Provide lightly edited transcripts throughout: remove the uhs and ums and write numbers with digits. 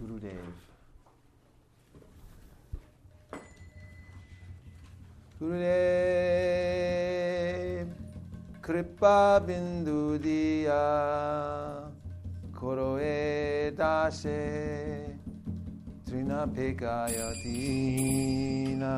Gurudev. Gurudev, Kripa Bindu Diya, Koroe Dase, Trina Pekaya Dina.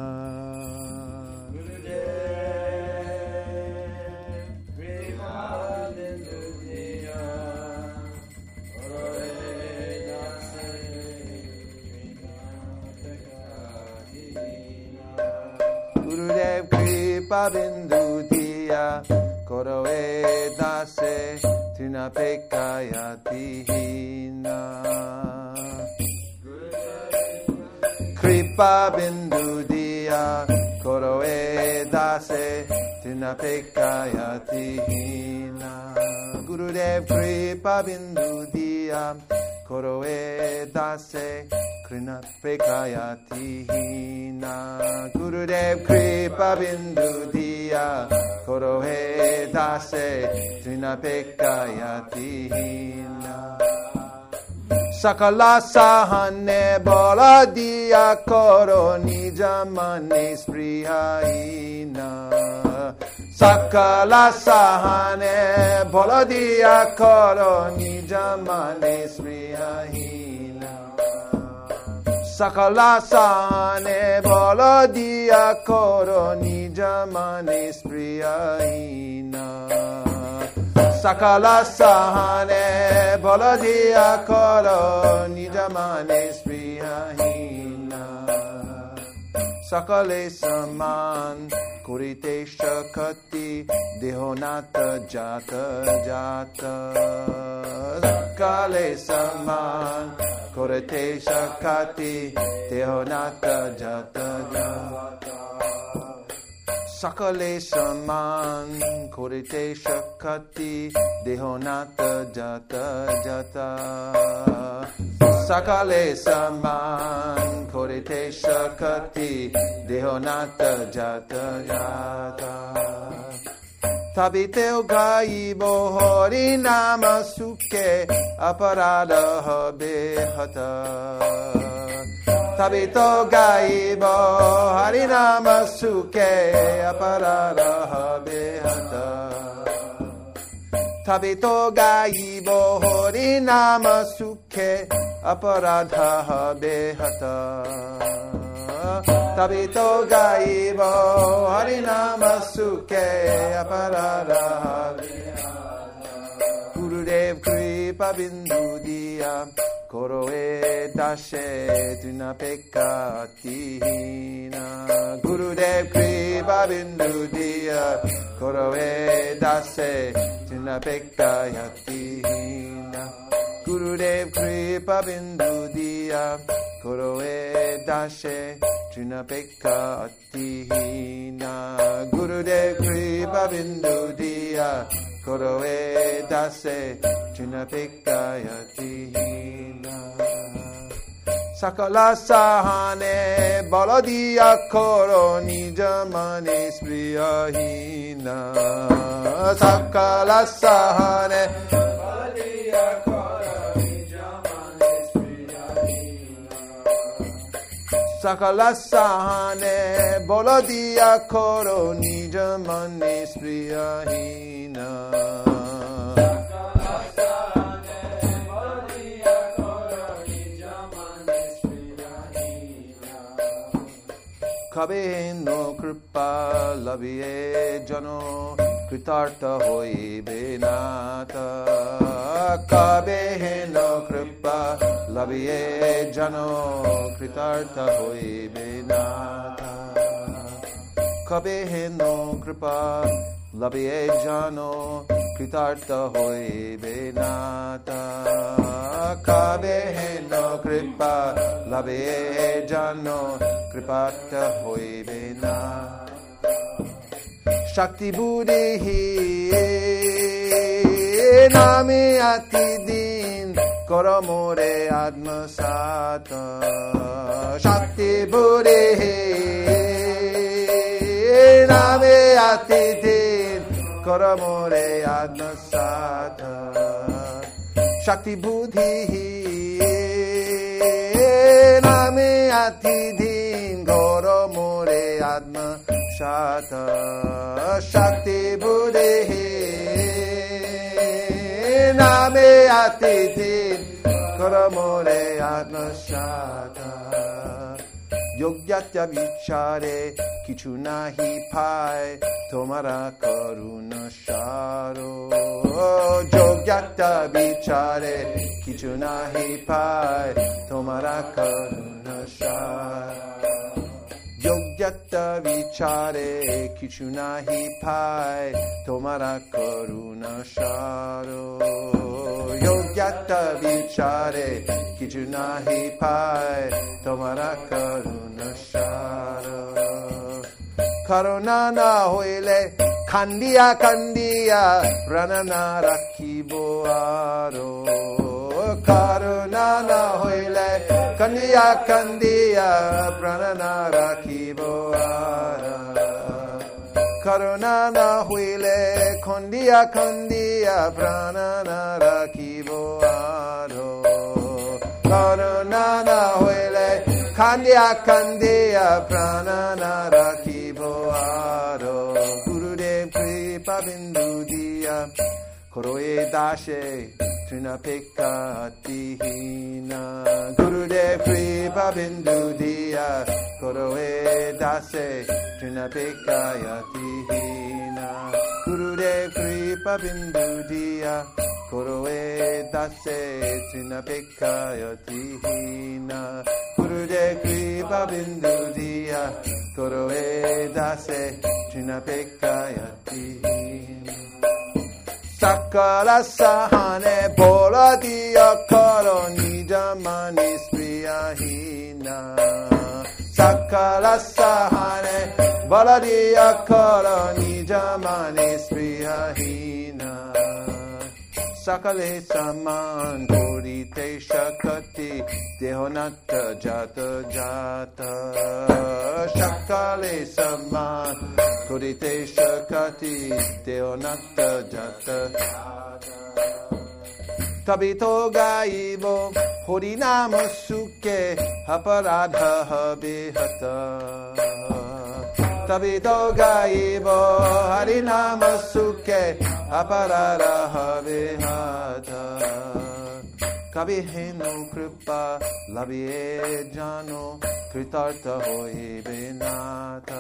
Gurudev Kripa Bindu Diya Koroe Dase Trina Pekaya Dina. Kripa Bindu Diya Koroe Dase Trina Pekaya Dina. Gurudev Kripa Bindu Diya Koroe Dase Krina Pekayati Hina. Gurudev Kripa Bindu Diya Koroe Dase Krina Pekayati Hina. Sakala Sahane Bola Diya Koro Nijamani Sprihaina. Sakala Sahane Bola Diya Koro Nijamani Sprihaina. Sakala Sahane Bola Diya Koro Nijamani Sprihaina. Sakala Sahane Bola Diya Koro Nijamani Sprihaina. Sakale Saman Kurite Shakati Dehonata Jata Jata. Sakale Saman Kurite Shakati Dehonata Jata Jata. Sakale Saman Kurite Shakati Dehonata Jata Jata. Sakale Saman Kurite Shakati Dehonata Jata Jata. Tabiteo Gaibo Hori Nama Suke Aparada Behata. Tabito Gaibo Harinama Suke Aparada Behata. Tabito Gaibo Harinama Suke Aparada Behata. Tabito Gaibo Harinama Suke Aparada Behata. Gurudev Kripa Bindu Diya Koroe Dashe Trina Pekayati Hina. Gurudev Kripa Bindu Diya Koroe Dashe Trina Pekayati Hina. Gurudev Kripa Bindu Diya Koroe Dashe Trina Pekayati Hina. Gurudev Kripa Bindu Diya Koroe Dase Trina Pekayati Hina. Sakala Sahane Baladiya Koro Nijamani Spriyahina. Sakala Sahane Baladiya Koro Nijamani Spriyahina. Sakala Sahane Baladiya Koro Nijamani Spriyahina. Kabe no kripa laviye jano kritarta hoi benata. Kabe no kripa laviye jano kritarta hoi benata. Kabe no kripa laviye jano kritarta hoi benata. Kabe no kripa laviye jano Kripata hoi bena. Shakti buddhi nami ati din koromore admasata. Shakti buddhi nami ati din koromore admasata. Shakti buddhi name atidin goro more atma shata shakti buddhi name atidin goro more atma shata yogyatya vichare kichu nahi pai tomara karuna sharo yogyatya vichare kichu nahi pai tomara karuna sharo yogyatya vichare kichu nahi pai tomara karuna sharo yogyatya vichare kichu nahi pai tomara karuna sharo karuna na hoile kandiya kandiya pranana rakhibo aro karuna na hoile kandiya kandiya pranana rakhibo aro karuna na hoile kandiya kandiya pranana rakhibo aro karuna na hoile kandiya kandiya pranana rakhibo aro Gurudev kripa bindu diya koroe dashe tuna pekati hina Gurudev kripa bindu diya koroe dashe tuna pekayati hina Gurudev kripa bindu diya koroe dashe tuna pekayati hina Gurudev kripa bindu diya koroe dashe tuna pekayati hina Sakala sahane bola diya karo nijamani spriyahina Sakala sahane bola diya karo nijamani spriyahina Sakale saman korite shakati dehonatta jata jata Sakale saman korite shakati dehonatta jata Tabito gaibo horinama suke aparadha habihata Tabito gaibo harinama suke aparadha habihata Kabiheno kripa labie jano kritartha hoi binata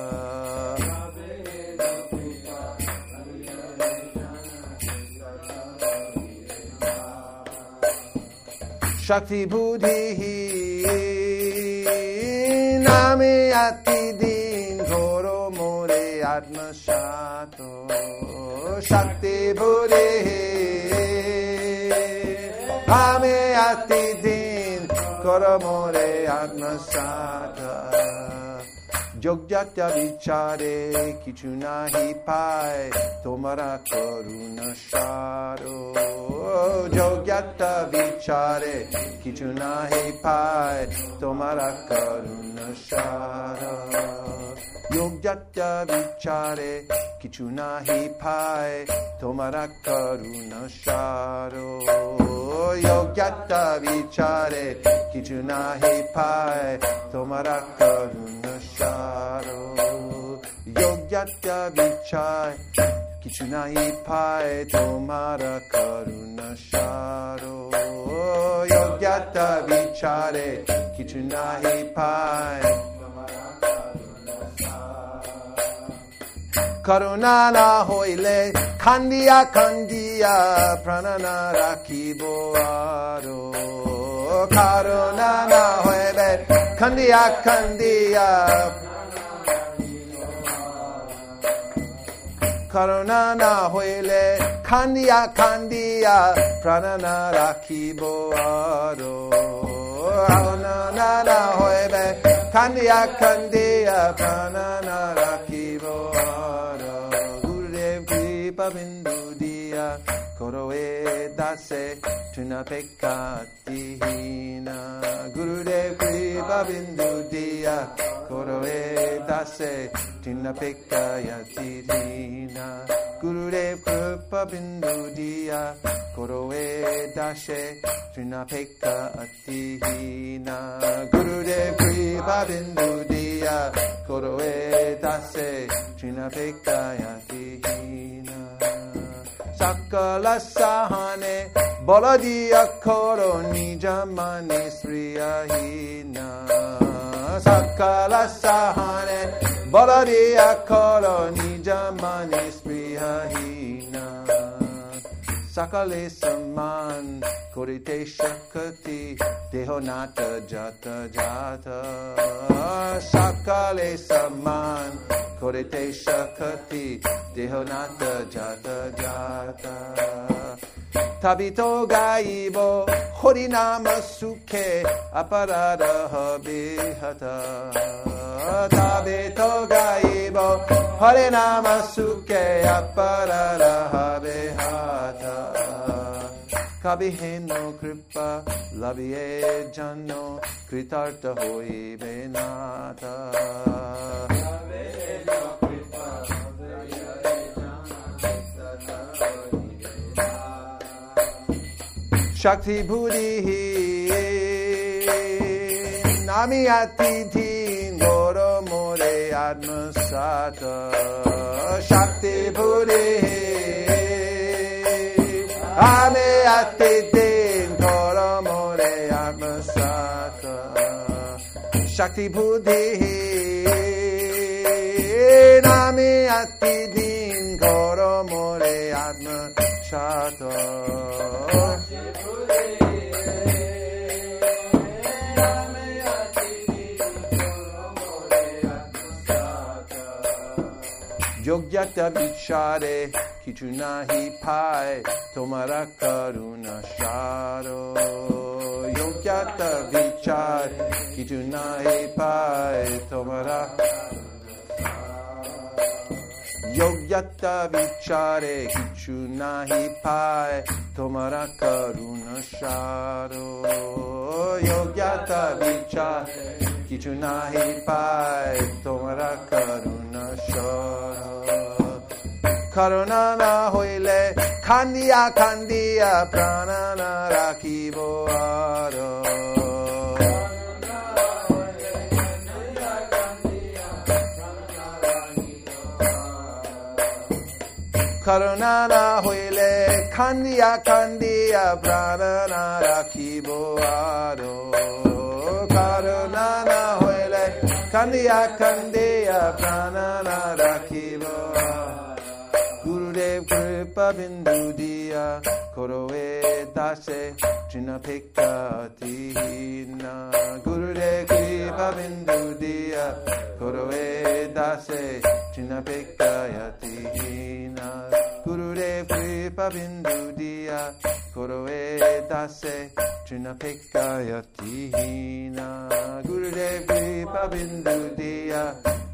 Shakti buddhi name atidin goro more atma shato Shakti buddhi name atidin goro more atma shato Yogyatya vichare kichu nahi pai tomara karuna sharo Yogyatya vichare kichu nahi pai tomara karuna sharo Yogyatya vichare kichu nahi pai tomara karuna sharo Yogyatya vichare kichu nahi pai tomara karuna sharo Yogyatya vichare kichu nahi pai tomara karuna sharo Yogyatya vichare kichu nahi pai karuna na hoile kandiya kandiya pranana rakhibo aro karuna na hoile kandiya kandiya karuna na hoile kandiya kandiya pranana rakhibo aro karuna na hoile kandiya kandiya pranana rakhibo aro Gurudev kripa bindu diya koroe dase tuna pekati hina Gurudev kripa bindu diya koroe dase tuna pekayati hina Gurudev kripa bindu diya koroe dashe tuna pekati hina Gurudev kripa bindu diya koroe dase trina pekayati hina sakala sahane boladiya koro nijamani sriyahina sakala sahane boladiya koro nijamani sriyahina sakale saman korite shakati dehonata jata jata sakale saman korite shakati dehonata jata jata tabito gaibo horinama sukhe aparada bihata tabito gaibo horinama sukhe aparada bihata kabiheno kripa labiye janno kritarta hoi benata Shakti Buddhi Nami Atiti Goro More Atmasata Shakti Buddhi Nami Atiti Goro More Atmasata Shakti Buddhi Nami Atiti Goro More Atmasata Yogyata vichare kichu nahi pai tomara karuna sharo Yogyata vichare kichu nahi pai tomara Yogyata vichare kichu nahi pai tomara karuna sharo Yogyata vichare kichu nahi pai tomara karuna sharo Karuna na hoile kandiya kandiya prana na rakibo aro Karuna na hoile kandiya kandiya prana na rakibo aro Karuna na hoile kandiya kandiya prana na rakibo aro Gurudev kripa bindu diya koroe dase trina pekati hina Gurudev kripa bindu diya koroe dase trina pekayati hina Gurudev kripa bindu diya koroe dase trina pekayati hina Gurudev kripa bindu diya